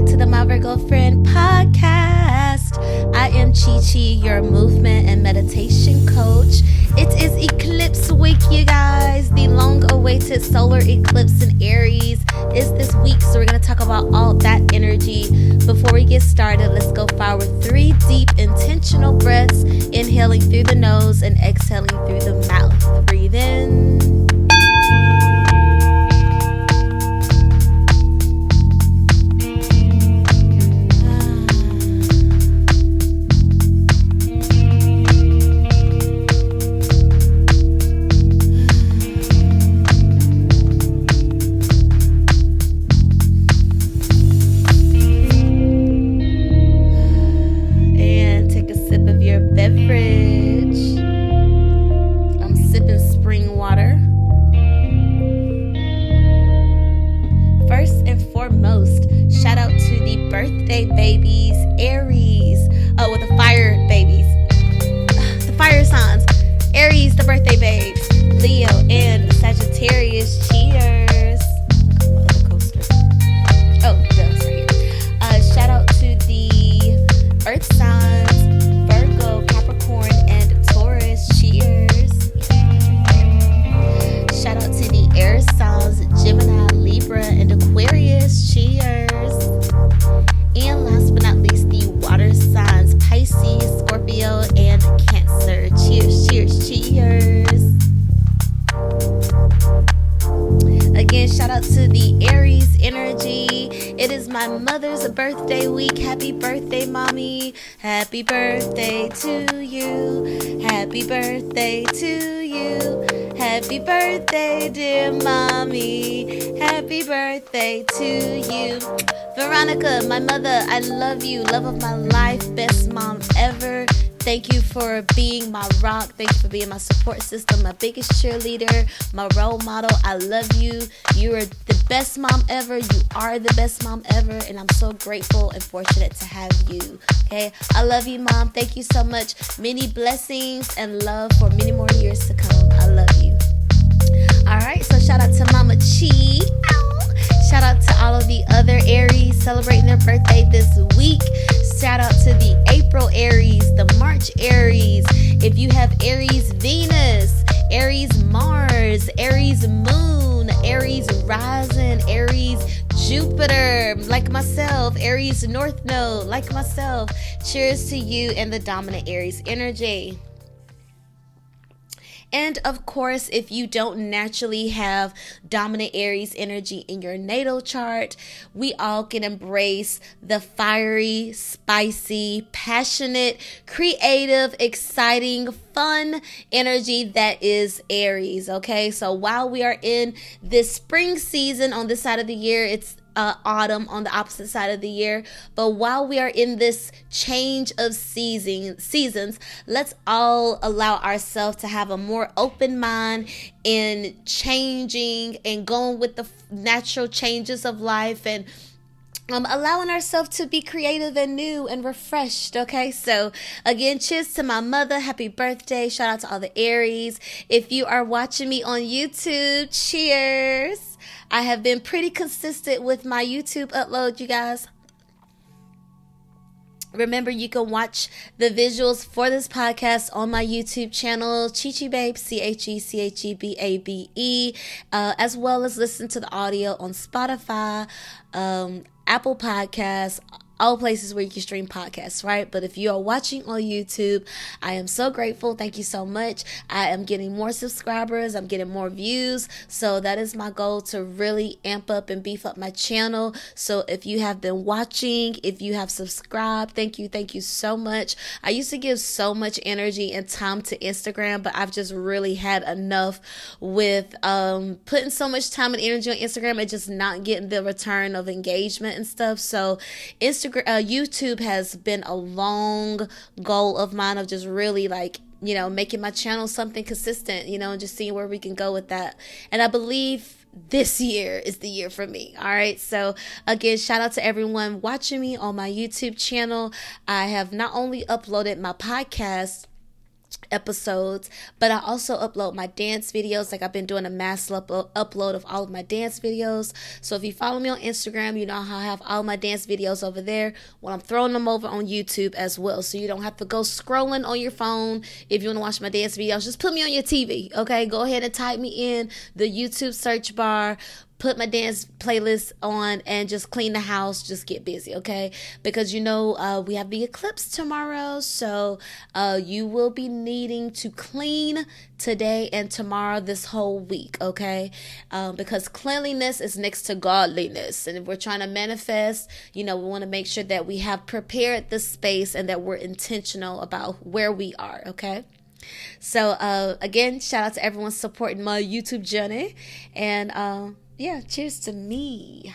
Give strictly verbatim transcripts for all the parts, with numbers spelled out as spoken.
to the My Virgo Friend podcast. I am Chi Chi, your movement and meditation coach. It is eclipse week, you guys. The long-awaited solar eclipse in Aries is this week, so we're going to talk about all that energy. Before we get started, let's go forward three deep intentional breaths, inhaling through the nose and exhaling through the mouth. Breathe in. Birthday week. Happy birthday, mommy. Happy birthday to you. Happy birthday to you. Happy birthday, dear mommy. Happy birthday to you. Veronica, my mother, I love you. Love of my life. Best mom ever. Thank you for being my rock. Thank you for being my support system, my biggest cheerleader, my role model. I love you. You are the best mom ever. You are the best mom ever. And I'm so grateful and fortunate to have you. Okay. I love you, Mom. Thank you so much. Many blessings and love for many more years to come. I love you. All right. So shout out to Mama Chi. Ow. Shout out to all of the other Aries celebrating their birthday this week. Shout out to the April Aries, the March Aries. If you have Aries Venus, Aries Mars, Aries Moon, Aries Rising, Aries Jupiter, like myself, Aries North Node, like myself. Cheers to you and the dominant Aries energy. And of course, if you don't naturally have dominant Aries energy in your natal chart, we all can embrace the fiery, spicy, passionate, creative, exciting, fun energy that is Aries. Okay, so while we are in this spring season on this side of the year, it's Uh, autumn on the opposite side of the year. But while we are in this change of season seasons, let's all allow ourselves to have a more open mind in changing and going with the natural changes of life and Um, allowing ourselves to be creative and new and refreshed. Okay, so again, cheers to my mother. Happy birthday. Shout out to all the Aries. If you are watching me on YouTube, cheers. I have been pretty consistent with my YouTube upload, you guys. Remember, you can watch the visuals for this podcast on my YouTube channel, Chi Chi Babe, C H E C H E B A B E, uh, as well as listen to the audio on Spotify, um, Apple Podcasts, all places where you can stream podcasts, right? But if you are watching on YouTube, I am so grateful. Thank you so much. I am getting more subscribers. I'm getting more views. So that is my goal, to really amp up and beef up my channel. So if you have been watching, if you have subscribed, thank you. Thank you so much. I used to give so much energy and time to Instagram, but I've just really had enough with um, putting so much time and energy on Instagram and just not getting the return of engagement and stuff. So Instagram Uh, YouTube has been a long goal of mine of just really like, you know, making my channel something consistent, you know, and just seeing where we can go with that. And I believe this year is the year for me. All right. So again, shout out to everyone watching me on my YouTube channel. I have not only uploaded my podcast episodes, but I also upload my dance videos. Like I've been doing a mass upload upload of all of my dance videos. So if you follow me on Instagram, you know how I have all my dance videos over there. Well, I'm throwing them over on YouTube as well, so you don't have to go scrolling on your phone. If you want to watch my dance videos, just put me on your T V, okay? Go ahead and type me in the YouTube search bar, put my dance playlist on, and just clean the house, just get busy, okay? Because you know uh, we have the eclipse tomorrow, so uh, you will be needing to clean today and tomorrow, this whole week, okay? Um, because cleanliness is next to godliness, and if we're trying to manifest, you know, we want to make sure that we have prepared the space and that we're intentional about where we are, okay? So uh, again, shout out to everyone supporting my YouTube journey, and uh, yeah, cheers to me.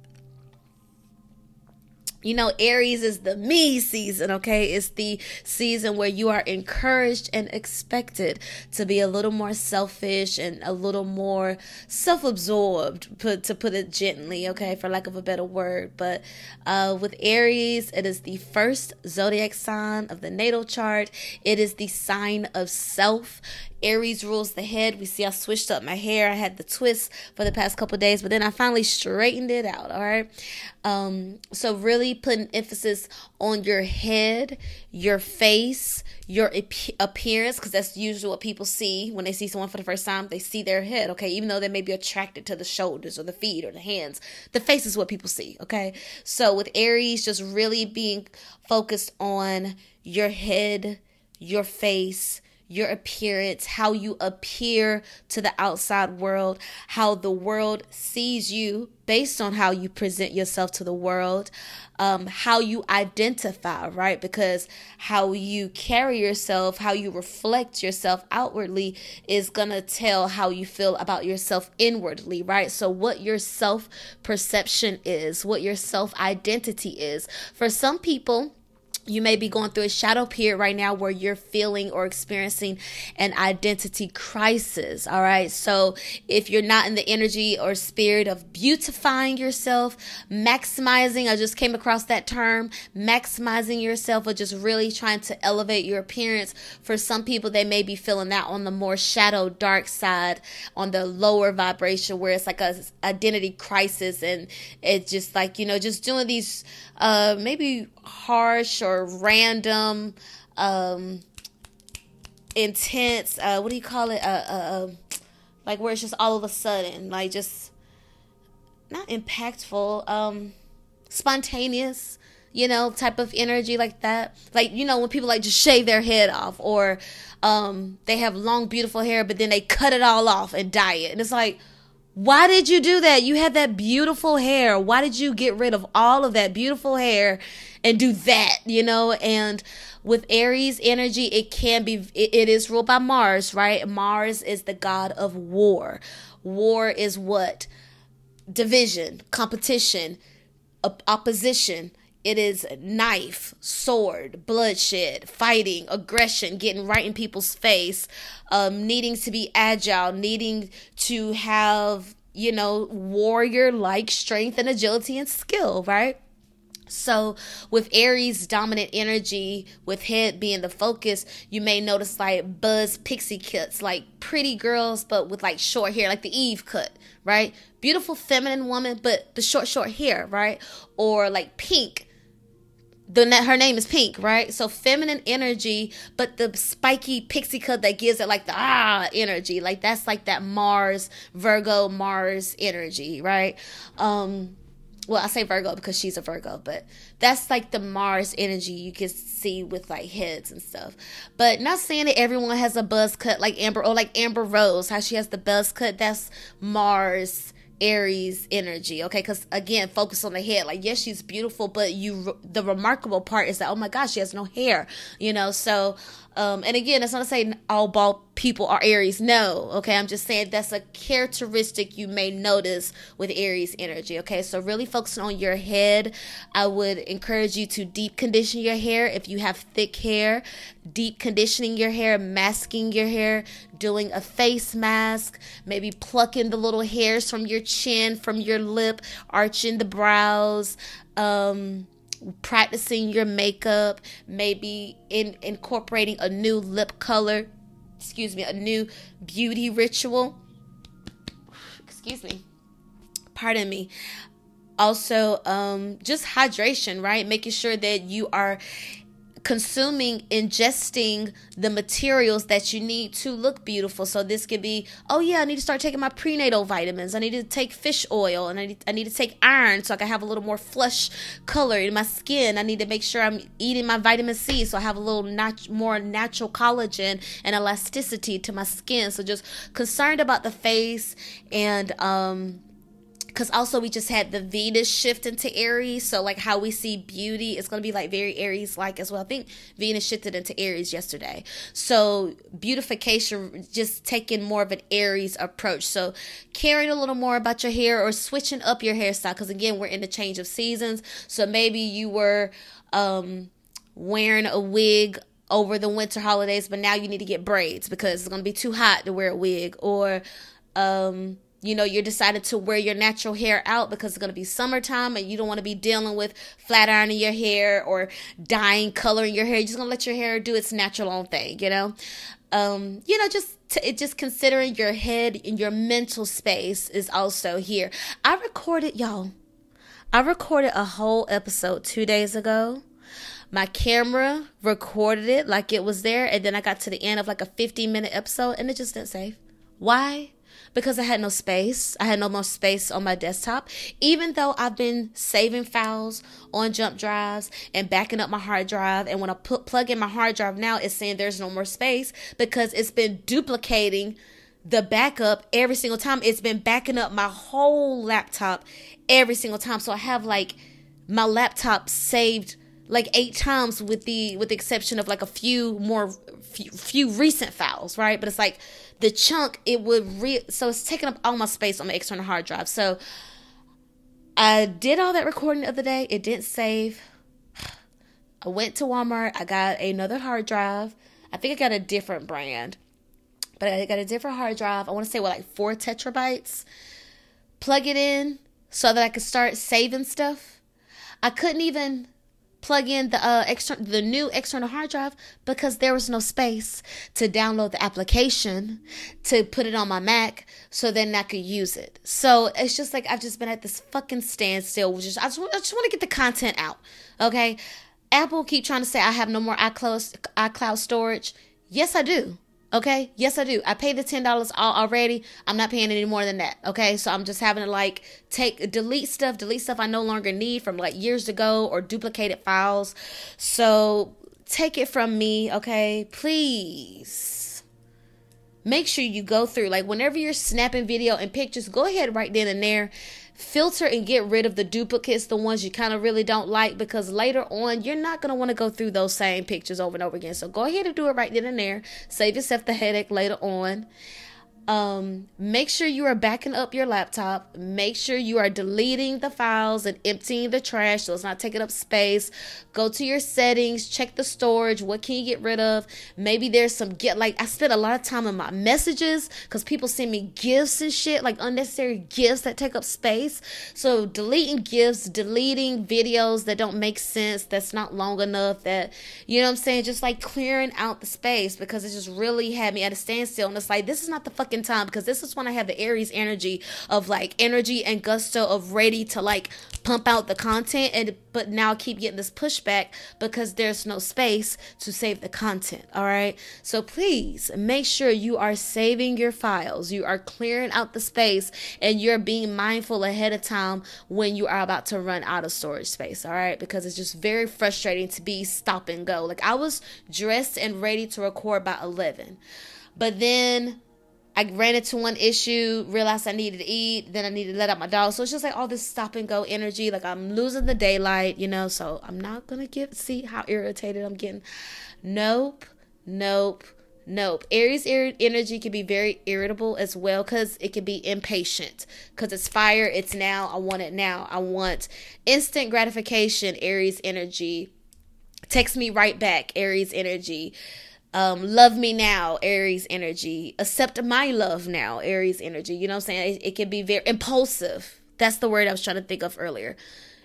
You know, Aries is the me season, okay? It's the season where you are encouraged and expected to be a little more selfish and a little more self-absorbed, put, to put it gently, okay, for lack of a better word. But uh, with Aries, it is the first zodiac sign of the natal chart. It is the sign of self. Aries rules the head. We see I switched up my hair. I had the twist for the past couple of days, but then I finally straightened it out, all right? Um, so really putting emphasis on your head, your face, your ap- appearance, because that's usually what people see when they see someone for the first time. They see their head, okay? Even though they may be attracted to the shoulders or the feet or the hands, the face is what people see, okay? So with Aries, just really being focused on your head, your face, your appearance, how you appear to the outside world, how the world sees you based on how you present yourself to the world, um, how you identify, right? Because how you carry yourself, how you reflect yourself outwardly is going to tell how you feel about yourself inwardly, right? So what your self-perception is, what your self-identity is. For some people, you may be going through a shadow period right now where you're feeling or experiencing an identity crisis. All right. So if you're not in the energy or spirit of beautifying yourself, maximizing, I just came across that term, maximizing yourself, or just really trying to elevate your appearance. For some people, they may be feeling that on the more shadow, dark side, on the lower vibration, where it's like a identity crisis. And it's just like, you know, just doing these uh, maybe harsh or random, um, intense, uh, what do you call it? Uh, uh, uh, like where it's just all of a sudden, like just not impactful, um, spontaneous, you know, type of energy like that. Like, you know, when people like just shave their head off, or, um, they have long, beautiful hair, but then they cut it all off and dye it. And it's like, why did you do that? You had that beautiful hair. Why did you get rid of all of that beautiful hair and do that, you know? And with Aries energy, it can be, it, it is ruled by Mars, right? Mars is the god of war. War is what? Division, competition, op- opposition. It is knife, sword, bloodshed, fighting, aggression, getting right in people's face, um, needing to be agile, needing to have, you know, warrior-like strength and agility and skill, right? So with Aries dominant energy, with head being the focus, you may notice like buzz pixie cuts, like pretty girls, but with like short hair, like the Eve cut, right? Beautiful feminine woman, but the short, short hair, right? Or like Pink. The her name is Pink, right? So feminine energy, but the spiky pixie cut that gives it like the ah energy, like that's like that Mars, Virgo, Mars energy, right? Um, well, I say Virgo because she's a Virgo, but that's like the Mars energy you can see with like heads and stuff. But not saying that everyone has a buzz cut like Amber, or like Amber Rose, how she has the buzz cut. That's Mars Aries energy, okay? Because again, focus on the head. Like, yes, she's beautiful, but you, the remarkable part is that, oh my gosh, she has no hair, you know? So, um, and again, that's not to say all bald people are Aries. No, okay? I'm just saying that's a characteristic you may notice with Aries energy, okay? So really focusing on your head. I would encourage you to deep condition your hair. If you have thick hair, deep conditioning your hair, masking your hair, doing a face mask, maybe plucking the little hairs from your chin, from your lip, arching the brows, um, practicing your makeup, maybe in incorporating a new lip color, excuse me, a new beauty ritual. Excuse me. Pardon me. Also, um, just hydration, right? Making sure that you are consuming, ingesting the materials that you need to look beautiful. So this could be, oh yeah, I need to start taking my prenatal vitamins. I need to take fish oil, and I need, I need to take iron so I can have a little more flush color in my skin. I need to make sure I'm eating my vitamin C so I have a little nat- more natural collagen and elasticity to my skin. So just concerned about the face, and um because also we just had the Venus shift into Aries. So like how we see beauty is going to be like very Aries-like as well. I think Venus shifted into Aries yesterday. So beautification, just taking more of an Aries approach. So caring a little more about your hair, or switching up your hairstyle. Because again, we're in the change of seasons. So maybe you were um, wearing a wig over the winter holidays, but now you need to get braids because it's going to be too hot to wear a wig. Or, um... you know, you're decided to wear your natural hair out because it's going to be summertime and you don't want to be dealing with flat ironing your hair or dyeing color in your hair. You're just going to let your hair do its natural own thing, you know? Um, you know, just to, it just considering your head and your mental space is also here. I recorded, y'all, I recorded a whole episode two days ago. My camera recorded it like it was there, and then I got to the end of like a fifteen minute episode and it just didn't save. Why? Because I had no space. I had no more space on my desktop. Even though I've been saving files on jump drives and backing up my hard drive. And when I put, plug in my hard drive now, it's saying there's no more space because it's been duplicating the backup every single time. It's been backing up my whole laptop every single time. So I have like my laptop saved like eight times with the with the exception of like a few more few, few recent files, right? But it's like the chunk, it would re so it's taking up all my space on my external hard drive. So I did all that recording the other day. It didn't save. I went to Walmart. I got another hard drive. I think I got a different brand, but I got a different hard drive. I want to say what, like four tetrabytes. Plug it in so that I could start saving stuff. I couldn't even plug in the uh extra the new external hard drive because there was no space to download the application to put it on my Mac so then I could use it. So it's just like I've just been at this fucking standstill. Which is I just, I just want to get the content out. Okay, Apple keep trying to say I have no more iCloud iCloud storage. Yes, I do. Okay, yes, I do. I paid the ten dollars already. I'm not paying any more than that. Okay, so I'm just having to like take, delete stuff, delete stuff I no longer need from like years ago or duplicated files. So take it from me, okay? Please make sure you go through, like whenever you're snapping video and pictures, go ahead right then and there. Filter and get rid of the duplicates, the ones you kind of really don't like, because later on you're not going to want to go through those same pictures over and over again. So go ahead and do it right then and there. Save yourself the headache later on. Um, make sure you are backing up your laptop. Make sure you are deleting the files and emptying the trash so it's not taking up space. Go to your settings, check the storage. What can you get rid of? Maybe there's some get like I spend a lot of time in my messages because people send me gifts and shit, like unnecessary gifts that take up space. So deleting gifts, deleting videos that don't make sense, that's not long enough, that, you know what I'm saying, just like clearing out the space, because it just really had me at a standstill. And it's like, this is not the fucking time, because this is when I have the Aries energy of like energy and gusto of ready to like pump out the content, and but now I keep getting this pushback because there's no space to save the content. All right, so please make sure you are saving your files, you are clearing out the space, and you're being mindful ahead of time when you are about to run out of storage space. All right, because it's just very frustrating to be stop and go. Like I was dressed and ready to record by eleven, but then I ran into one issue, realized I needed to eat, then I needed to let out my dog. So it's just like all this stop and go energy. Like I'm losing the daylight, you know, so I'm not going to get, see how irritated I'm getting. Nope, nope, nope. Aries energy can be very irritable as well, because it can be impatient, because it's fire. It's now. I want it now. I want instant gratification. Aries energy. Text me right back. Aries energy. Um, love me now, Aries energy. Accept my love now, Aries energy. You know what I'm saying? It, it can be very impulsive. That's the word I was trying to think of earlier.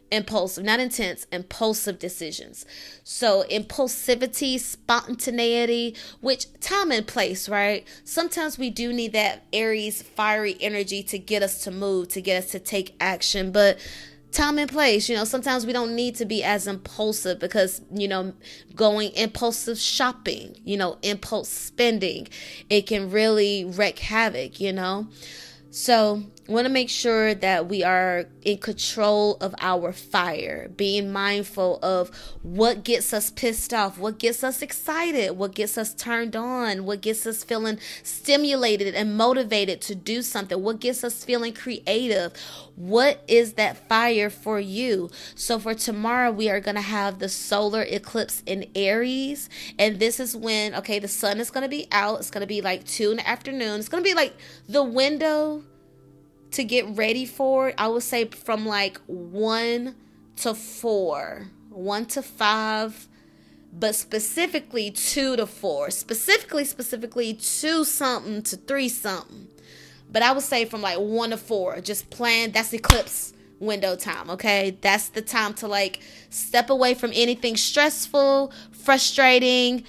Impulsive, not intense, impulsive decisions. So impulsivity, spontaneity, which time and place, right? Sometimes we do need that Aries fiery energy to get us to move, to get us to take action. But time and place, you know, sometimes we don't need to be as impulsive because, you know, going impulsive shopping, you know, impulse spending, it can really wreak havoc, you know. So want to make sure that we are in control of our fire, being mindful of what gets us pissed off, what gets us excited, what gets us turned on, what gets us feeling stimulated and motivated to do something, what gets us feeling creative. What is that fire for you? So for tomorrow, we are going to have the solar eclipse in Aries. And this is when, okay, the sun is going to be out. It's going to be like two in the afternoon. It's going to be like the window to get ready for, I would say from like one to four, one to five, but specifically two to four, specifically, specifically two something to three something. But I would say from like one to four, just plan. That's eclipse window time. Okay. That's the time to like step away from anything stressful, frustrating,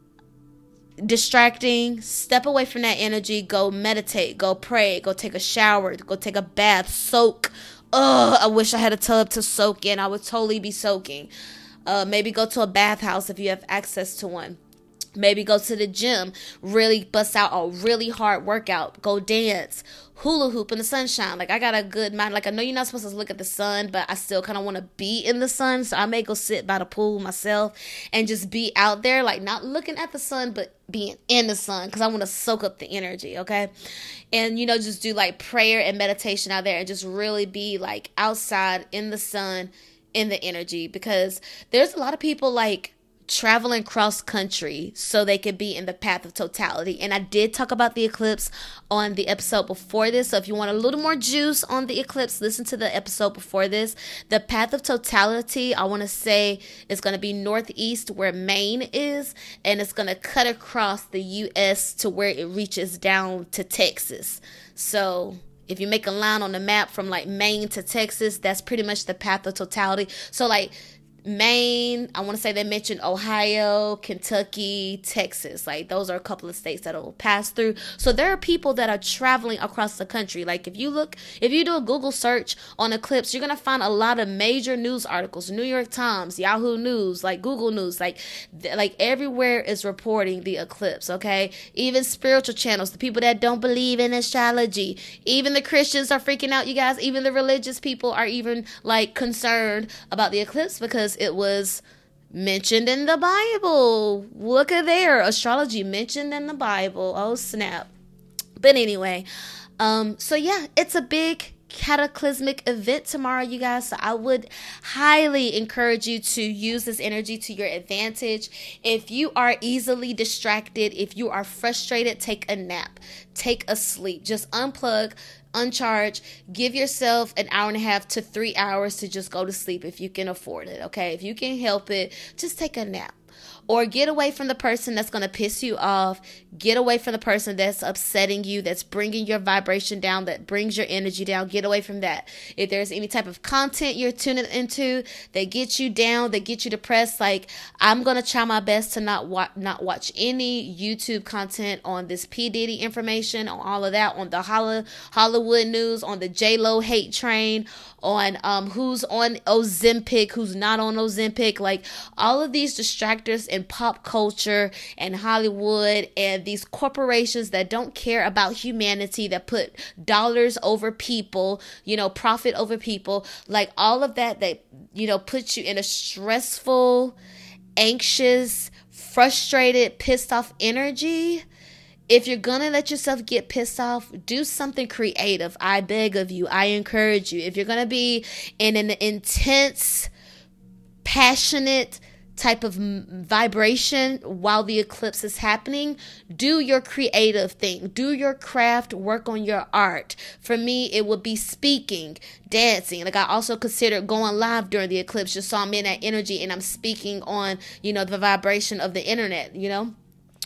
distracting. Step away from that energy. Go meditate, go pray, go take a shower, go take a bath, soak. Oh, I wish I had a tub to soak in. I would totally be soaking. Uh, maybe go to a bathhouse if you have access to one. Maybe go to the gym, really bust out a really hard workout, go dance, hula hoop in the sunshine. Like I got a good mind. Like I know you're not supposed to look at the sun, but I still kind of want to be in the sun. So I may go sit by the pool myself and just be out there, like not looking at the sun, but being in the sun because I want to soak up the energy. Okay. And, you know, just do like prayer and meditation out there and just really be like outside in the sun, in the energy, because there's a lot of people like traveling cross country so they could be in the path of totality. And I did talk about the eclipse on the episode before this. So if you want a little more juice on the eclipse, listen to the episode before this. The path of totality, I want to say, is going to be northeast where Maine is, and it's going to cut across the U S to where it reaches down to Texas. So if you make a line on the map from like Maine to Texas, that's pretty much the path of totality. So like Maine, I want to say they mentioned Ohio, Kentucky, Texas. Like those are a couple of states that will pass through. So there are people that are traveling across the country. Like if you look, if you do a Google search on eclipse, you're going to find a lot of major news articles, New York Times, Yahoo News, like Google News, like, like everywhere is reporting the eclipse. Okay. Even spiritual channels, the people that don't believe in astrology, even the Christians are freaking out, you guys. Even the religious people are even like concerned about the eclipse because it was mentioned in the Bible. Look at there. Astrology mentioned in the Bible. Oh, snap. But anyway, um, so yeah, it's a big cataclysmic event tomorrow, you guys. So I would highly encourage you to use this energy to your advantage. If you are easily distracted, if you are frustrated, take a nap, take a sleep, just unplug, uncharge, give yourself an hour and a half to three hours to just go to sleep if you can afford it. Okay. If you can help it, just take a nap. Or get away from the person that's going to piss you off. Get away from the person that's upsetting you, that's bringing your vibration down, that brings your energy down. Get away from that. If there's any type of content you're tuning into that gets you down, that gets you depressed, like I'm going to try my best to not watch, not watch any YouTube content on this P. Diddy information, on all of that, on the Hollywood news, on the J-Lo hate train, on um who's on Ozempic, who's not on Ozempic, like all of these distractors in pop culture and Hollywood and these corporations that don't care about humanity, that put dollars over people, you know, profit over people, like all of that, that, you know, puts you in a stressful, anxious, frustrated, pissed off energy. If you're going to let yourself get pissed off, do something creative. I beg of you. I encourage you. If you're going to be in an intense, passionate type of vibration while the eclipse is happening, do your creative thing. Do your craft. Work on your art. For me, it would be speaking, dancing. Like I also considered going live during the eclipse just so I'm in that energy and I'm speaking on, you know, the vibration of the internet, you know.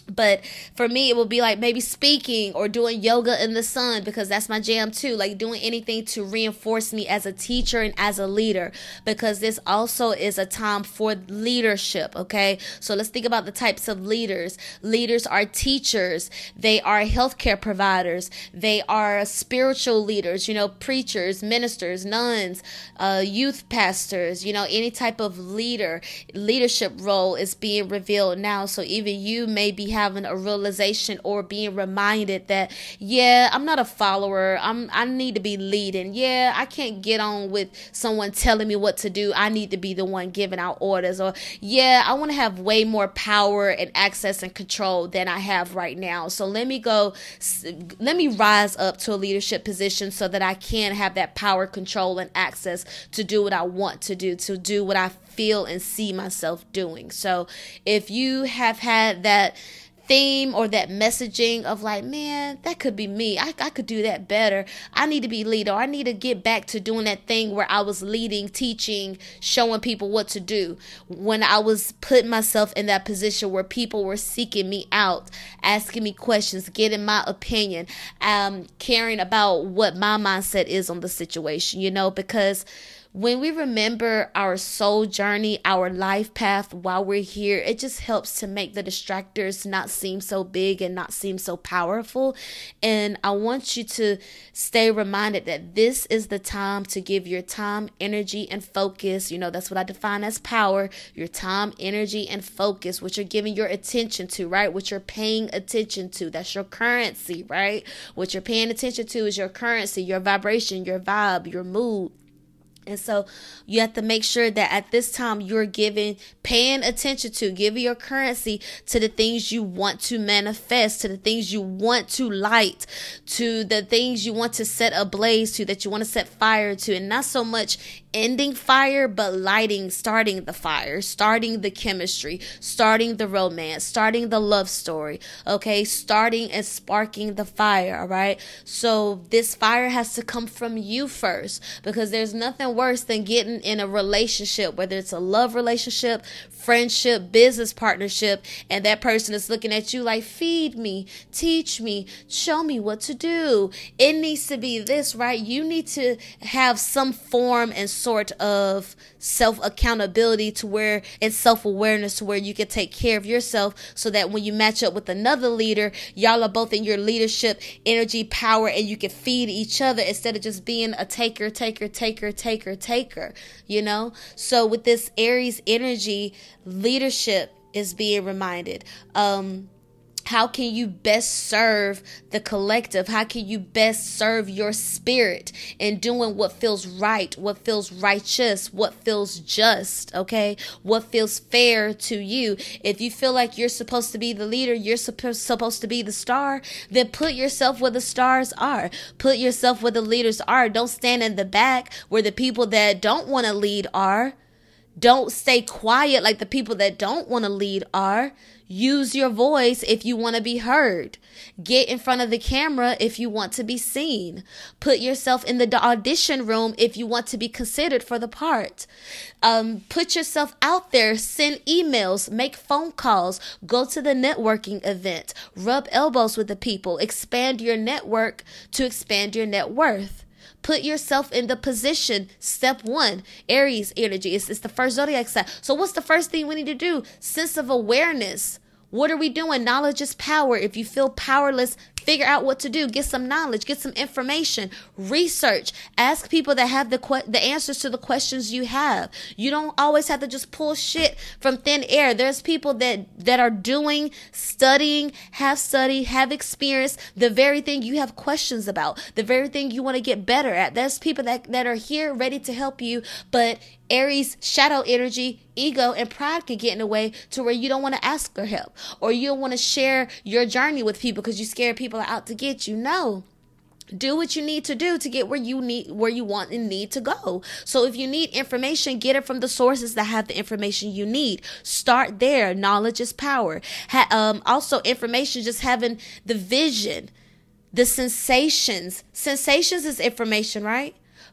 But for me, it will be like maybe speaking or doing yoga in the sun, because that's my jam too. Like doing anything to reinforce me as a teacher and as a leader, because this also is a time for leadership. Okay. So let's think about the types of leaders. Leaders are teachers. They are healthcare providers. They are spiritual leaders, you know, preachers, ministers, nuns, uh, youth pastors, you know, any type of leader. Leadership role is being revealed now. So even you may be having a realization or being reminded that, yeah, I'm not a follower. I'm I need to be leading. Yeah, I can't get on with someone telling me what to do. I need to be the one giving out orders. Or yeah, I want to have way more power and access and control than I have right now. So let me go, let me rise up to a leadership position so that I can have that power, control, and access to do what I want to do, to do what I feel and see myself doing. So if you have had that theme or that messaging of like, man, that could be me. I, I could do that better. I need to be leader. I need to get back to doing that thing where I was leading, teaching, showing people what to do. When I was putting myself in that position where people were seeking me out, asking me questions, getting my opinion, um, caring about what my mindset is on the situation, you know, because when we remember our soul journey, our life path while we're here, it just helps to make the distractors not seem so big and not seem so powerful. And I want you to stay reminded that this is the time to give your time, energy, and focus. You know, that's what I define as power. Your time, energy, and focus, what you're giving your attention to, right? What you're paying attention to. That's your currency, right? What you're paying attention to is your currency, your vibration, your vibe, your mood. And so you have to make sure that at this time you're giving, paying attention to, giving your currency to the things you want to manifest, to the things you want to light, to the things you want to set ablaze to, that you want to set fire to, and not so much ending fire, but lighting, starting the fire, starting the chemistry, starting the romance, starting the love story, okay, starting and sparking the fire, all right? So this fire has to come from you first, because there's nothing worse than getting in a relationship, whether it's a love relationship, friendship, business partnership, and that person is looking at you like, feed me, teach me, show me what to do. It needs to be this, right? You need to have some form and sort of self-accountability to where it's self-awareness, to where you can take care of yourself, so that when you match up with another leader, y'all are both in your leadership energy, power, and you can feed each other instead of just being a taker, taker, taker, taker, taker, you know? So with this Aries energy, leadership is being reminded. Um, How can you best serve the collective? How can you best serve your spirit in doing what feels right, what feels righteous, what feels just, okay? What feels fair to you? If you feel like you're supposed to be the leader, you're supposed supposed to be the star, then put yourself where the stars are. Put yourself where the leaders are. Don't stand in the back where the people that don't want to lead are. Don't stay quiet like the people that don't want to lead are. Use your voice if you want to be heard. Get in front of the camera if you want to be seen. Put yourself in the audition room if you want to be considered for the part. Um, put yourself out there. Send emails. Make phone calls. Go to the networking event. Rub elbows with the people. Expand your network to expand your net worth. Put yourself in the position. Step one, Aries energy. It's, it's the first zodiac sign. So what's the first thing we need to do? Sense of awareness. What are we doing? Knowledge is power. If you feel powerless, figure out what to do. Get some knowledge. Get some information. Research. Ask people that have the que- the answers to the questions you have. You don't always have to just pull shit from thin air. There's people that, that are doing, studying, have studied, have experienced the very thing you have questions about, the very thing you want to get better at. There's people that, that are here ready to help you, but Aries shadow energy, ego, and pride can get in the way to where you don't want to ask for help, or you don't want to share your journey with people because you scared people are out to get you. No. Do what you need to do to get where you need, where you want and need to go. So if you need information, get it from the sources that have the information you need. Start there. Knowledge is power. Ha- um, also, information, just having the vision, the sensations. Sensations is information, right?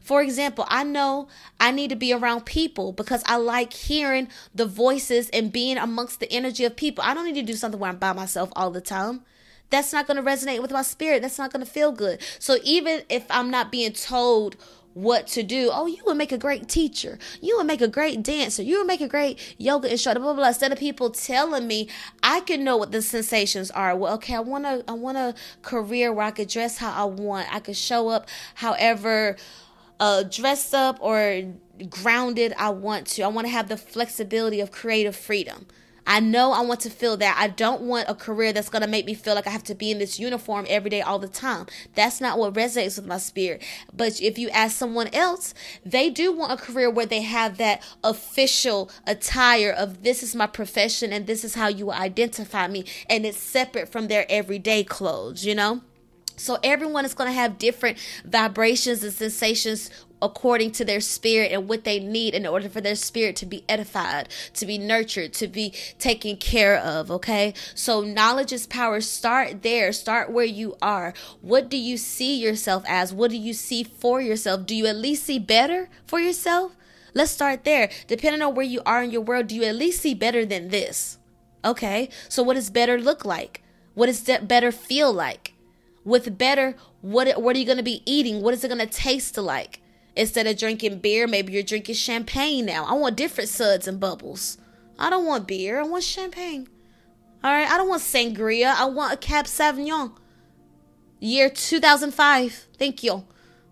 For example, I know I need to be around people because I like hearing the voices and being amongst the energy of people. I don't need to do something where I'm by myself all the time. That's not going to resonate with my spirit. That's not going to feel good. So even if I'm not being told what to do, oh, you would make a great teacher, you would make a great dancer, you would make a great yoga instructor, blah, blah, blah. Instead of people telling me, I can know what the sensations are. Well, okay, I want to, I want a career where I could dress how I want. I could show up however uh, dressed up or grounded I want to. I want to have the flexibility of creative freedom. I know I want to feel that. I don't want a career that's going to make me feel like I have to be in this uniform every day all the time. That's not what resonates with my spirit. But if you ask someone else, they do want a career where they have that official attire of this is my profession and this is how you identify me. And it's separate from their everyday clothes, you know? So everyone is going to have different vibrations and sensations according to their spirit and what they need in order for their spirit to be edified, to be nurtured, to be taken care of, okay? So knowledge is power. Start there. Start where you are. What do you see yourself as? What do you see for yourself? Do you at least see better for yourself? Let's start there. Depending on where you are in your world, do you at least see better than this? Okay, so what does better look like? What does that better feel like? With better, what, what are you going to be eating? What is it going to taste like? Instead of drinking beer, maybe you're drinking champagne now. I want different suds and bubbles. I don't want beer. I want champagne. All right. I don't want sangria. I want a Cab Sauvignon. Year two thousand five. Thank you.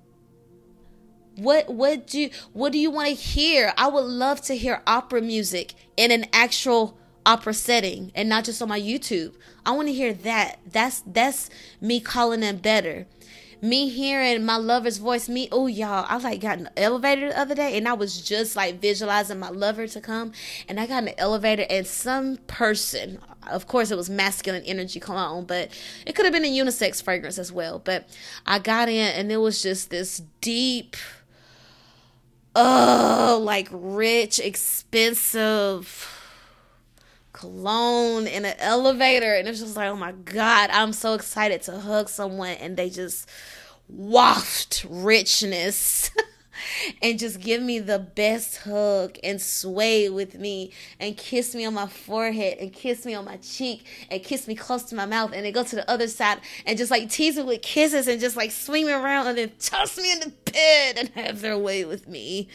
What what do what do you want to hear? I would love to hear opera music in an actual opera setting and not just on my YouTube. I want to hear that. That's that's me calling them better. Me hearing my lover's voice, me, oh, y'all, I like got in the elevator the other day and I was just like visualizing my lover to come. And I got in the elevator and some person, of course it was masculine energy cologne, but it could have been a unisex fragrance as well. But I got in and it was just this deep, oh, like rich, expensive cologne in an elevator, and it's just like, oh my God, I'm so excited to hug someone and they just waft richness and just give me the best hug and sway with me and kiss me on my forehead and kiss me on my cheek and kiss me close to my mouth and then go to the other side and just like tease me with kisses and just like swing me around and then toss me in the bed and have their way with me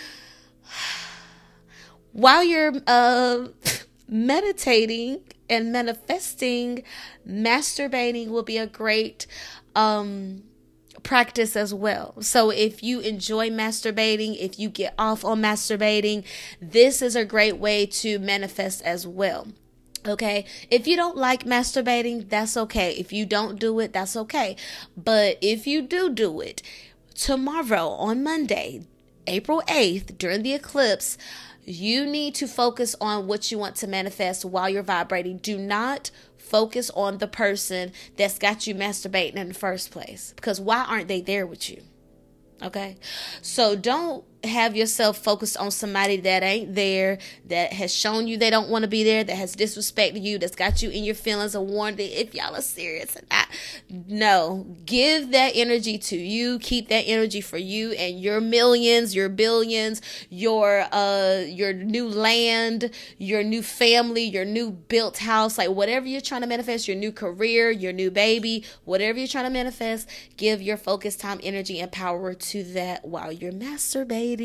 while you're uh meditating and manifesting. Masturbating will be a great um practice as well. So if you enjoy masturbating, if you get off on masturbating, this is a great way to manifest as well. Okay, if you don't like masturbating, that's okay. If you don't do it, that's okay. But if you do do it, tomorrow on Monday, April eighth, during the eclipse, you need to focus on what you want to manifest while you're vibrating. Do not focus on the person that's got you masturbating in the first place, because why aren't they there with you? Okay, so don't have yourself focused on somebody that ain't there, that has shown you they don't want to be there, that has disrespected you, that's got you in your feelings and wondering if y'all are serious or not. No, give that energy to you. Keep that energy for you and your millions, your billions, your uh your new land, your new family, your new built house, like whatever you're trying to manifest, your new career, your new baby, whatever you're trying to manifest, give your focus, time, energy, and power to that while you're masturbating.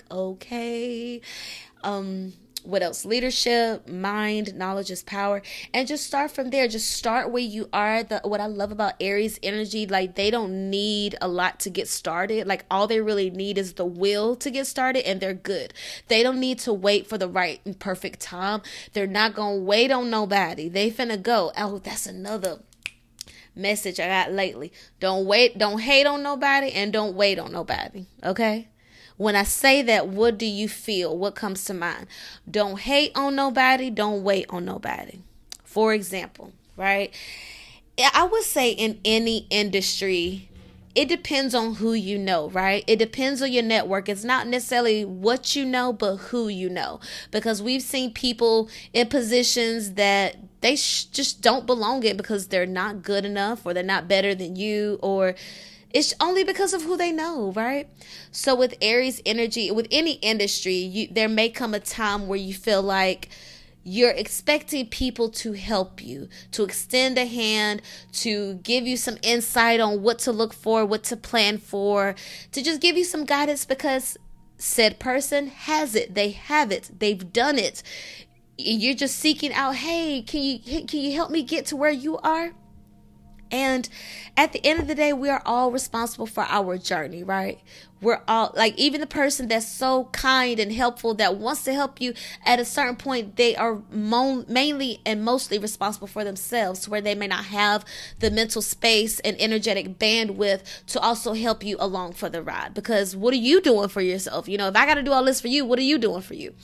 Okay. Um, what else? Leadership, mind, knowledge is power. And just start from there. Just start where you are. The, what I love about Aries energy, like they don't need a lot to get started. Like all they really need is the will to get started, and they're good. They don't need to wait for the right and perfect time. They're not going to wait on nobody. They finna go. Oh, that's another message I got lately. Don't wait. Don't hate on nobody, and don't wait on nobody. Okay? When I say that, what do you feel? What comes to mind? Don't hate on nobody. Don't wait on nobody. For example, right? I would say in any industry, it depends on who you know, right? It depends on your network. It's not necessarily what you know, but who you know. Because we've seen people in positions that they sh- just don't belong in because they're not good enough, or they're not better than you, or It's only because of who they know, right? So with Aries energy, with any industry, you, there may come a time where you feel like you're expecting people to help you, to extend a hand, to give you some insight on what to look for, what to plan for, to just give you some guidance because said person has it. They have it. They've done it. You're just seeking out, hey, can you can you help me get to where you are? And at the end of the day, we are all responsible for our journey, right? We're all, like, even the person that's so kind and helpful that wants to help you, at a certain point, they are mo- mainly and mostly responsible for themselves, where they may not have the mental space and energetic bandwidth to also help you along for the ride. Because what are you doing for yourself? You know, if I got to do all this for you, what are you doing for you?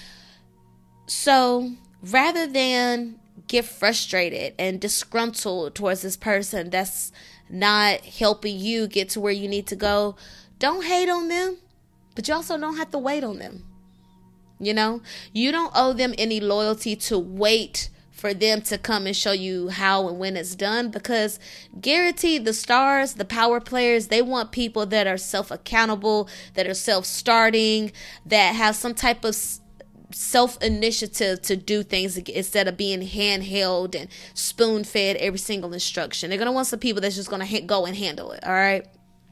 So rather than get frustrated and disgruntled towards this person that's not helping you get to where you need to go, don't hate on them, but you also don't have to wait on them. You know, you don't owe them any loyalty to wait for them to come and show you how and when it's done, because guaranteed the stars, the power players, they want people that are self-accountable, that are self-starting, that have some type of self-initiative to do things instead of being handheld and spoon-fed every single instruction. They're going to want some people that's just going to ha- go and handle it. All right.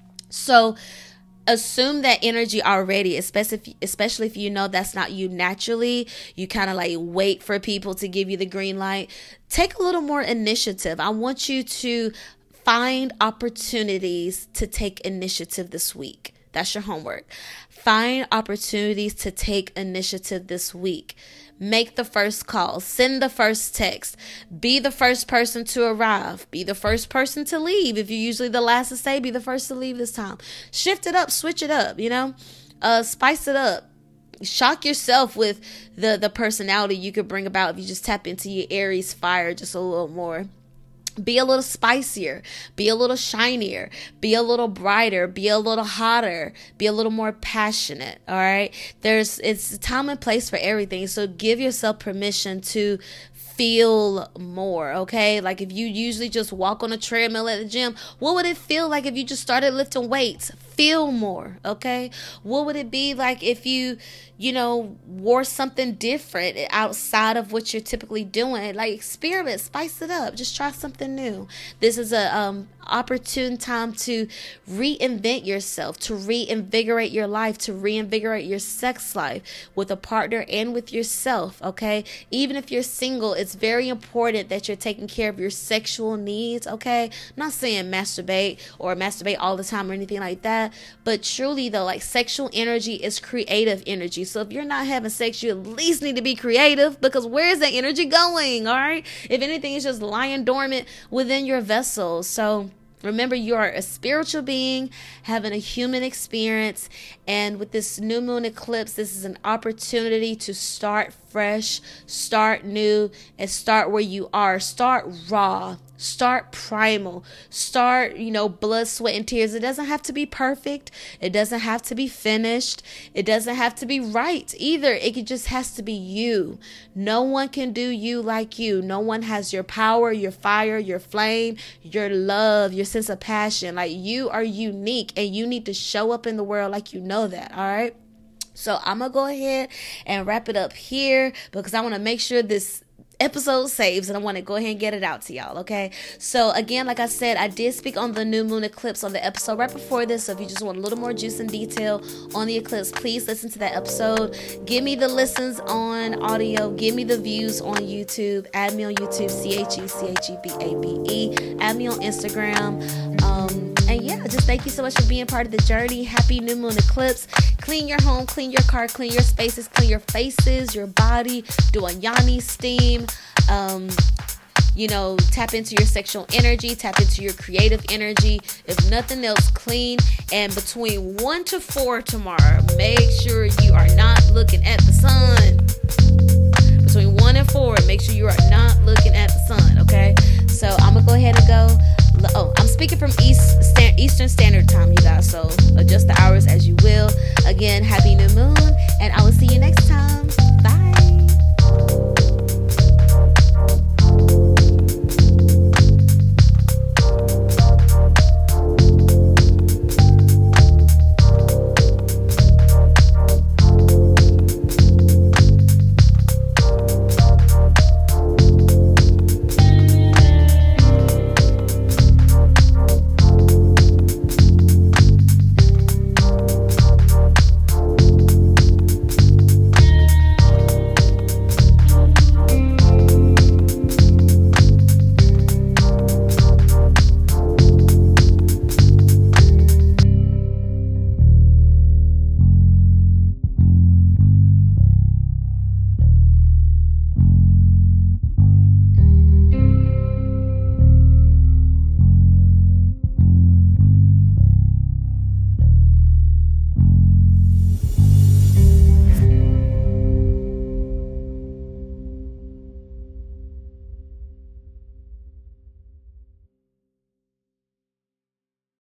So assume that energy already, especially if, especially if you know that's not you naturally. You kind of like wait for people to give you the green light. Take a little more initiative. I want you to find opportunities to take initiative this week. That's your homework. Find opportunities to take initiative this week. Make the first call. Send the first text. Be the first person to arrive. Be the first person to leave. If you're usually the last to stay, be the first to leave this time. Shift it up. Switch it up, you know. Uh, spice it up. Shock yourself with the, the personality you could bring about if you just tap into your Aries fire just a little more. Be a little spicier, be a little shinier, be a little brighter, be a little hotter, be a little more passionate. All right. There's, it's a time and place for everything. So give yourself permission to feel more. Okay. Like if you usually just walk on a treadmill at the gym, what would it feel like if you just started lifting weights? Feel more. Okay. What would it be like if you, you know, wore something different outside of what you're typically doing? Like experiment, spice it up, just try something new. This is a um opportune time to reinvent yourself, to reinvigorate your life, to reinvigorate your sex life with a partner and with yourself. Okay. Even if you're single, it's very important that you're taking care of your sexual needs. Okay. I'm not saying masturbate or masturbate all the time or anything like that, but truly though, like sexual energy is creative energy. So if you're not having sex, you at least need to be creative, because where is that energy going? All right. If anything, it's just lying dormant within your vessel. So remember, you are a spiritual being having a human experience. And with this new moon eclipse, this is an opportunity to start fresh, start new, and start where you are. Start raw. Start primal. Start, you know, blood, sweat, and tears. It doesn't have to be perfect. It doesn't have to be finished. It doesn't have to be right either. It just has to be you. No one can do you like you. No one has your power, your fire, your flame, your love, your sense of passion. Like, you are unique, and you need to show up in the world like you know that. All right. So I'm going to go ahead and wrap it up here, because I want to make sure this episode saves, and I want to go ahead and get it out to y'all. Okay. So again, like I said, I did speak on the new moon eclipse on the episode right before this. So if you just want a little more juice and detail on the eclipse, please listen to that episode. Give me the listens on audio. Give me the views on YouTube. Add me on YouTube, C H E C H E B A B E. Add me on Instagram. Um, and yeah, just thank you so much for being part of the journey. Happy new moon eclipse. Clean your home, clean your car, clean your spaces, clean your faces, your body. Do a yoni steam. Um, you know, tap into your sexual energy, tap into your creative energy. If nothing else, clean. And between one to four tomorrow, make sure you are not looking at the sun. Between one and four, make sure you are not looking at the sun. Okay. So I'm gonna go ahead and go. Oh, I'm speaking from East Stan- Eastern Standard Time, you guys. So adjust the hours as you will. Again, happy new moon, and I will see you next time. Bye.